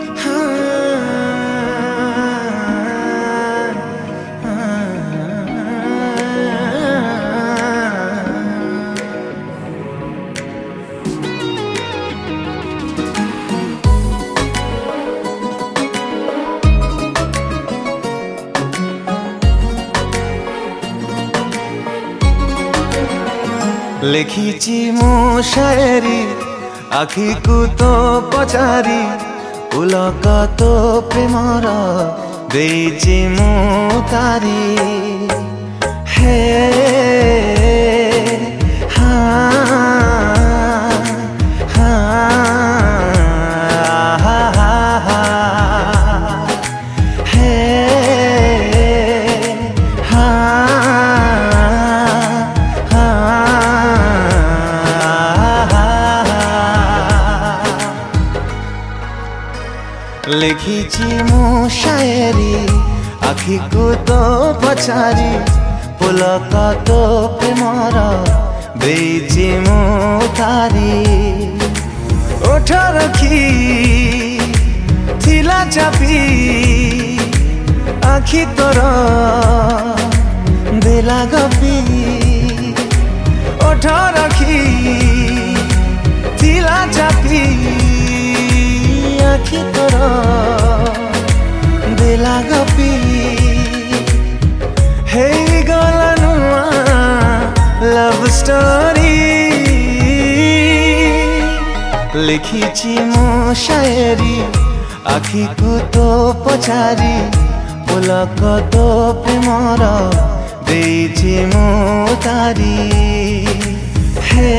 लिखिची मु शायरी आखि को तो पचारी पुलक तो प्रेमर देइची मु तारी हे लिखिची मु शायरी आखि को तो पचारी पुलक तो प्रेमर देइची मु तारी ओठ रखी थिला चापी आखि तोर देला गपी ओठ रखी थिला चापी आखि तोर देला गपी हे गला नुआ लव स्टोरी लिखिची मु शायरी आखि को तो पचारी पुलक तो प्रेमर देइची मु तारी हे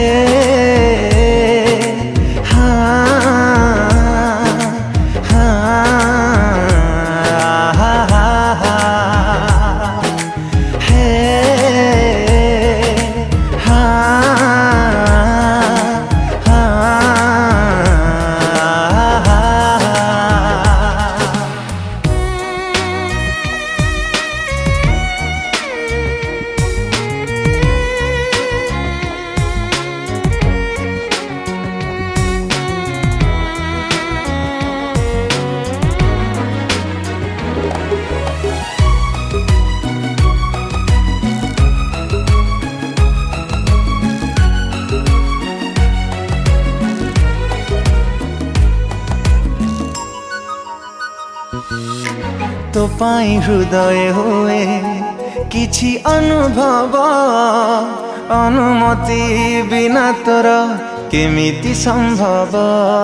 तो पाई हृदय हुए किछि अनुभव अनुमति बिना तोर केमिति संभव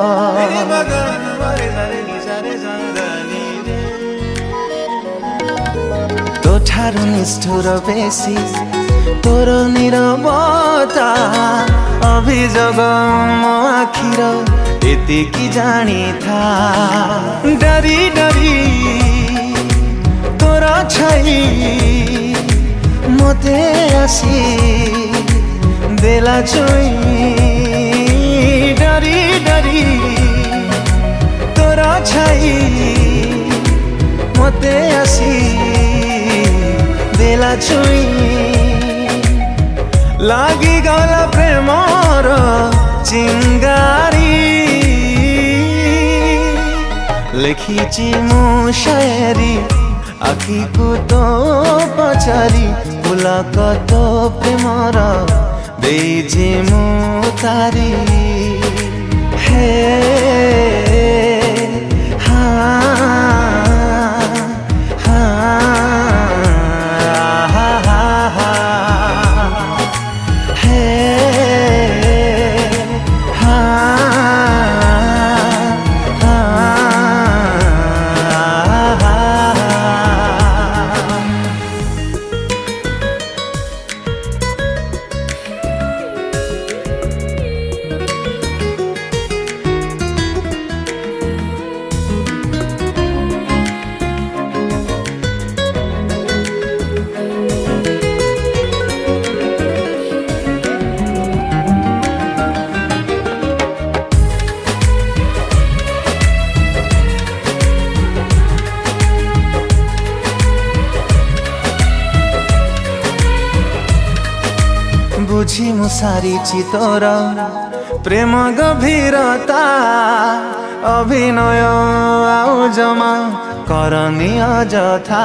तो ठारु निष्ठुर बेसी तोर नीरवता अभियोग मो आखिर एतिकी जानी था डरी डरी तोरा छाई मते आसी देला चोई डरी डरी तोरा छाई मते आसी देला चोई लागी गला प्रेमर चिंगारी लिखिची मु शायरी आखि को तो पचारी पुलक तो प्रेमर देइची मु तारी हे बुझी मु सारिची तोर प्रेम गभीरता अभिनय जमा करनी अजथा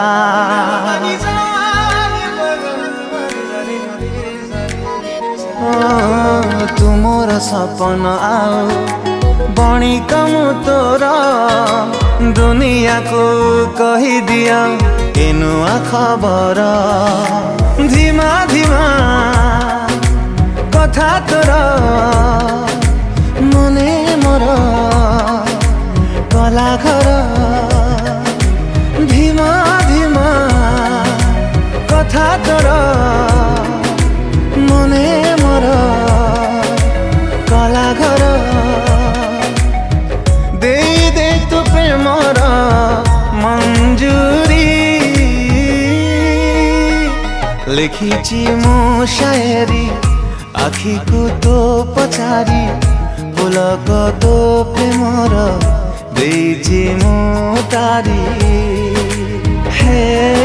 तुमर सपन आओ बणी कमु तोर दुनिया को कही दिया एनुआ खबर धीमा धीमा कथा तोर मने मोर कला घर धीमा धीमा कथा तोर मने मोर कला घर दे दे तू प्रेमर मंजूरी लिखिची मु शायरी आखि को तो पचारी पुलक तो प्रेमर देइची मु तारी हे